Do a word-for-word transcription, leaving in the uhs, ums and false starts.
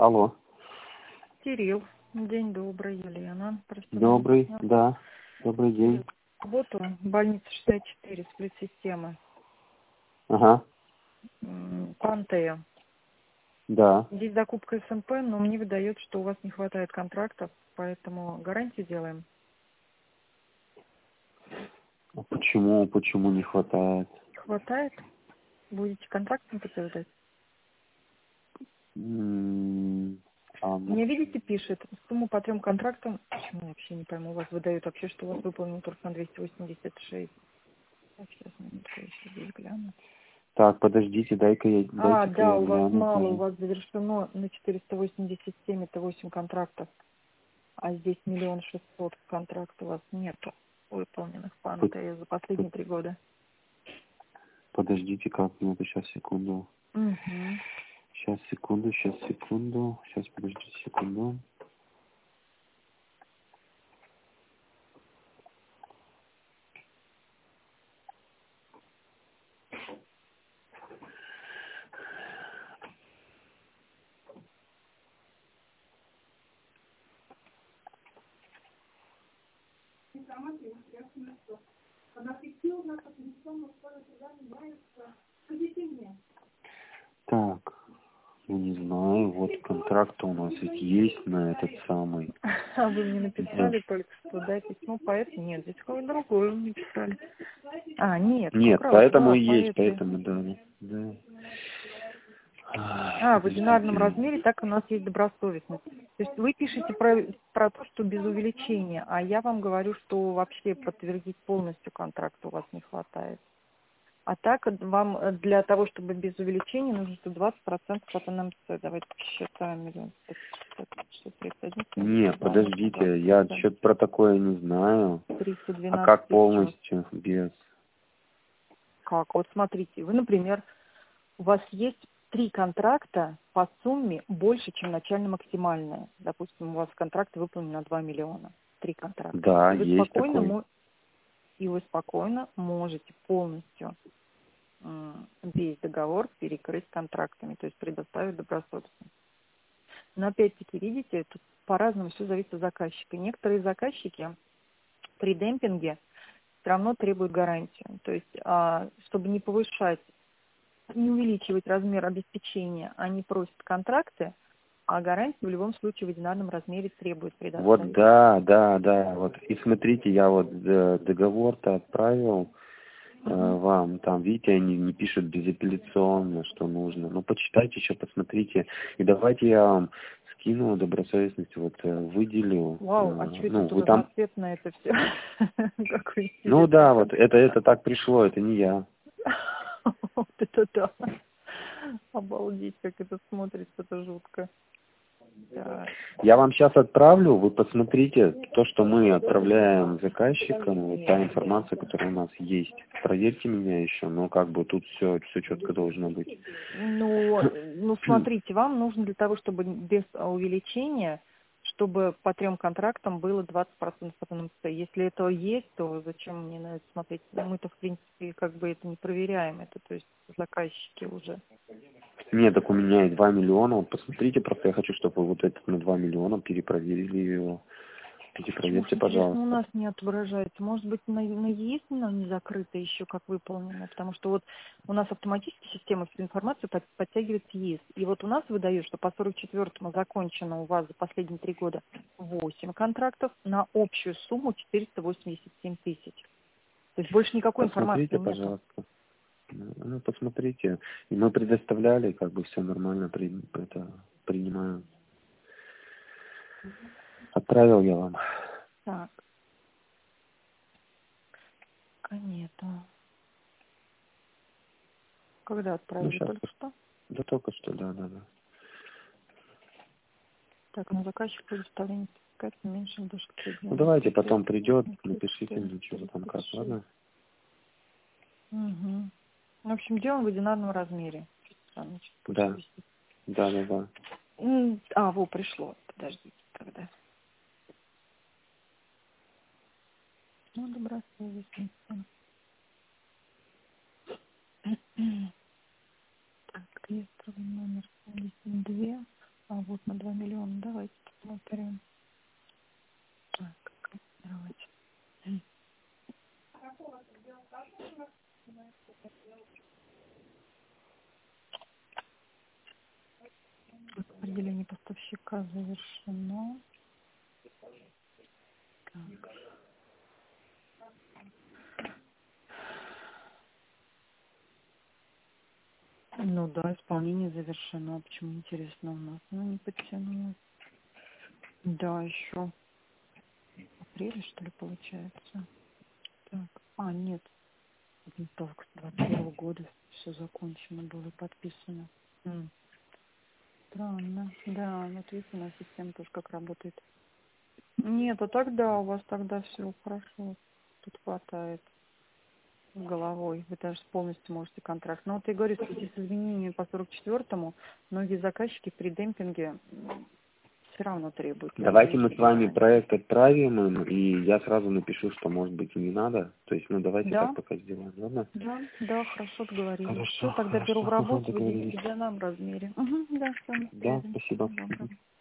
Алло. Кирилл, день добрый, Елена. Простите, Добрый, меня. да. Добрый день. Работаю в больнице шестьдесят четыре, сплит-системы. Ага, М, Пантея. да. Здесь закупка эс эм пэ, но мне выдает, что у вас не хватает контрактов, поэтому гарантии делаем. А почему, почему не хватает? Хватает? Будете контрактом подтверждать? М, А, ну, Мне, видите, пишет, сумму по трем контрактам, почему я вообще не пойму, у вас выдают вообще, что у вас выполнено только на двести восемьдесят шесть. Так, сейчас минутку, я еще здесь гляну. Так, подождите, дай-ка я, А, дайте-ка да, я у вас гляну мало, у тоже. вас завершено на четыреста восемьдесят семь, это восемь контрактов, а здесь миллион шестьсот контрактов у вас нету выполненных по Под- НТ за под- последние три года. Подождите, как минуту, сейчас, секунду. Угу. Сейчас, секунду, сейчас, секунду. Сейчас, подождите, секунду. Так, я не знаю, вот контракт у нас ведь есть на этот самый. А вы мне Да. написали только что, да, письмо по этому? Нет, здесь какое-то другое мне писали. А, нет, как Нет, раз, поэтому да, и по есть, этой. поэтому, да. Да. Ай, А, в одинарном подождите. размере так у нас есть добросовестность. То есть вы пишете про, про то, что без увеличения, а я вам говорю, что вообще подтвердить полностью контракт у вас не хватает. А так вам для того, чтобы без увеличения, нужно сто двадцать процентов от эн эм цэ. Давайте посчитаем. Миллион шестьсот тридцать один, Нет, семьдесят два, умножить на подождите, двадцать я процентов. что-то про такое не знаю. триста А двенадцать как тысяч у вас. полностью без? Как? Вот смотрите, вы, например, у вас есть три контракта по сумме больше, чем начально-максимальная. Допустим, у вас контракт выполнен на два миллиона. Три контракта. Да, И вы есть спокойно, такой. мо- и вы спокойно можете полностью м, весь договор перекрыть контрактами, то есть предоставить добросовестность. Но опять-таки, видите, тут по-разному все зависит от заказчика. Некоторые заказчики при демпинге все равно требуют гарантию. То есть, а, чтобы не повышать, не увеличивать размер обеспечения, они просят контракты, а гарантию в любом случае в одинарном размере требуют Вот предоставить. да, да, да. Вот и смотрите, я вот э, договор-то отправил э, Мгм. вам. Там, видите, они не пишут безапелляционно, что нужно. Ну, почитайте еще, посмотрите. И давайте я вам скину добросовестность, вот э, выделю. Вау, а Э, что это ну, тут вы там. одноцветное это все? Какой Ну интересный да, вот контракт. это, это так пришло, это не я. Вот это да. Обалдеть, как это смотрится, это жутко. Так. Я вам сейчас отправлю, вы посмотрите то, что мы отправляем заказчикам, вот та информация, которая у нас есть. Проверьте меня еще, но как бы тут все, все четко должно быть. Ну, ну, смотрите, вам нужно для того, чтобы без увеличения, чтобы по трем контрактам было двадцать процентов от эн эм цэ. Если это есть, то зачем мне на это смотреть? Мы-то, в принципе, как бы это не проверяем. Это, то есть, заказчики уже. Нет, так у меня и два миллиона. Вот посмотрите, просто я хочу, чтобы вы вот этот на два миллиона перепроверили его. Почему ж, Перепроверьте, интересно, у пожалуйста. нас не отображается? Может быть, на, на ЕИС но не закрыто еще, как выполнено? Потому что вот у нас автоматически система всю информацию под, подтягивает с ЕИС. И вот у нас выдает, что по сорок четвёртому закончено у вас за последние три года восемь контрактов на общую сумму четыреста восемьдесят семь тысяч. То есть больше никакой информации Посмотрите, нету. пожалуйста. Ну, посмотрите. И мы предоставляли, как бы все нормально при, это, принимаю. Отправил я вам. Так, пока нету. Когда Ну, отправили? сейчас, Только что? да только что, да, да, да. Так, на заказчик предоставление сертификата не меньше до шести Ну, дней. давайте потом придет, напишите четыреста мне, что там как, тридцать шесть. ладно? Угу. В общем, делаем в одинарном размере. Странничек, пусть Да, висит. да, да, да. М, А, во, пришло. Подождите тогда. Ну, добросовестница. Так, реестровый номер семьдесят два. А вот на два миллиона. Давайте посмотрим. Так, копировать. Распределение поставщика завершено. Так. Ну да, исполнение завершено. Почему, интересно, у нас оно не подтянулось? Да, еще в апреле, что ли, получается. Так, а, нет. Не только с двадцать первого года все закончено было и подписано. М, Странно. Да, вот видите, у нас система тоже как работает. Нет, а тогда у вас тогда все хорошо. Тут хватает с головой. Вы даже полностью можете контракт. Но вот я говорю, в связи с изменениями по сорок четвёртому многие заказчики при демпинге все равно требуют. Давайте мы с вами проект отправим им, и я сразу напишу, что может быть и не надо. То есть, ну давайте Да, так пока сделаем, ладно? да, да, хорошо договорились. Хорошо, Все, тогда беру в хорошо, работу в договорились. идеальном размере. Угу, да, все, на Да, связи. спасибо. Всего доброго.